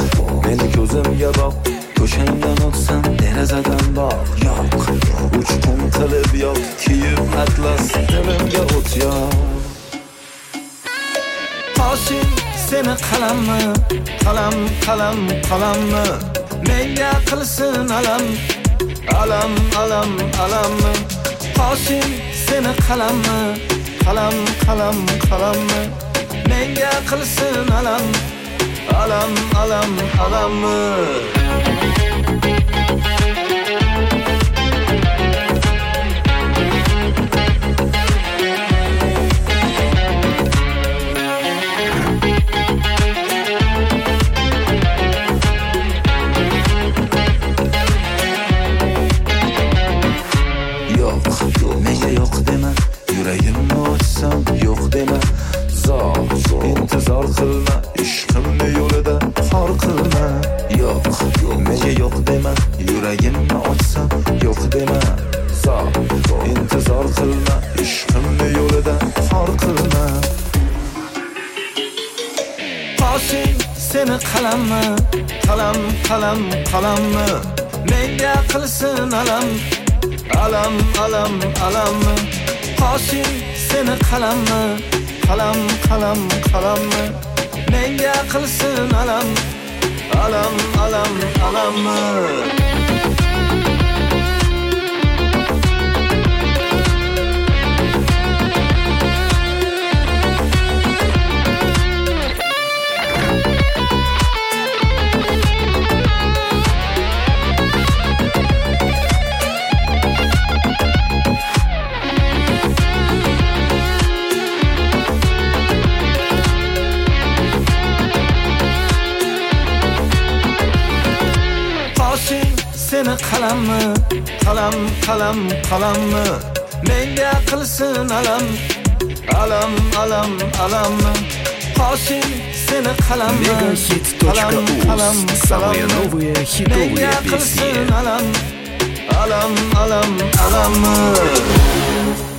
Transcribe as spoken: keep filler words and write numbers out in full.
meni ko'zimga boq, to'shangdan o'tsam derazadan boq. Yo'q, uchqun qilib yo'q, kiyib atlas dilimga o't yo'q. Qoshing seni qalammi, qalam, qalam, qalammi, menga qilsin alam, alam, alam, alammi. Qoshing seni qalammi, qalam, qalam, qalammi, menga qilsin alam, alam, alam, alammi. Nega yo'q dema, yuragimni ochsam yo'q dema. Zo'r, intizor qilma, ishqimni yo'lida xor qilma. Yo'q, nega yo'q dema, yuragimni ochsam yo'q dema. Zo'r, intizor qilma, ishqimni yo'lida xor qilma. Qoshing seni qalammi, qalam, qalam, qalammi, menga qilsin alam, alam, alam, alammi. Qoshing seni qalammi, qalam, qalam, qalammi, menga qilsin alam, alam, alam, alammi. Seni qalammi, qalam, qalam, qalammi, menga qilsin alam, alam, alam, alammi. Qoshing seni qalammi, qalam, qalam, Самые новые хитовые песни. alam, alam, alam, alammi.